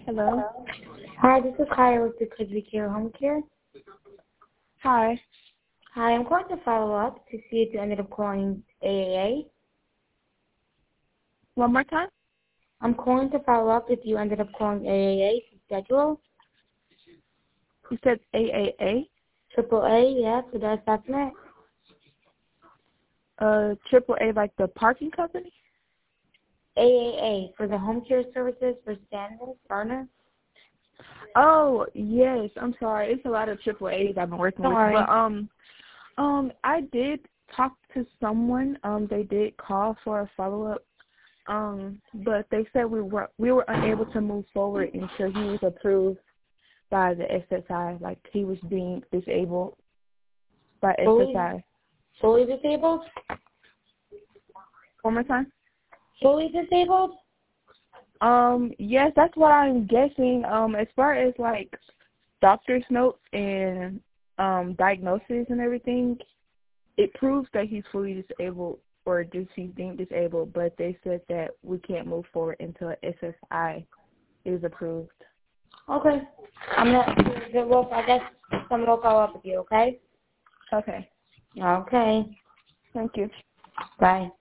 Hello. Hi, this is Kaya with the Kids We Care Home Care. Hi. Hi, I'm calling to follow up to see if you ended up calling AAA. One more time? I'm calling to follow up if you ended up calling AAA to schedule. You said AAA? AAA, yeah, for the assessment. AAA, like the parking company? AAA, for the home care services for Stanley Garner. Oh, yes. I'm sorry. It's a lot of AAAs I've been working Don't with. worry. But I did talk to someone. They did call for a follow-up. But they said we were unable to move forward until he was approved by the SSI, like he was being disabled by SSI. Fully disabled? One more time? Fully disabled? Yes, that's what I'm guessing. As far as like doctor's notes and diagnosis and everything, it proves that he's fully disabled or just he's deemed disabled, but they said that we can't move forward until SSI is approved. Okay. I guess someone will follow up with you, okay? Okay. Okay. Thank you. Bye.